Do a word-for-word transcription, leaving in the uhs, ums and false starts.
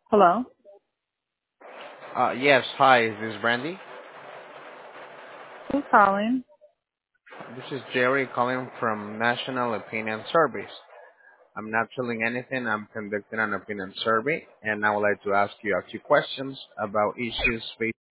Hello? Uh, yes, hi, is this Brandy? Who's calling? This is Jerry calling from National Opinion Service. I'm not telling anything, I'm conducting an opinion survey, and I would like to ask you a few questions about issues facing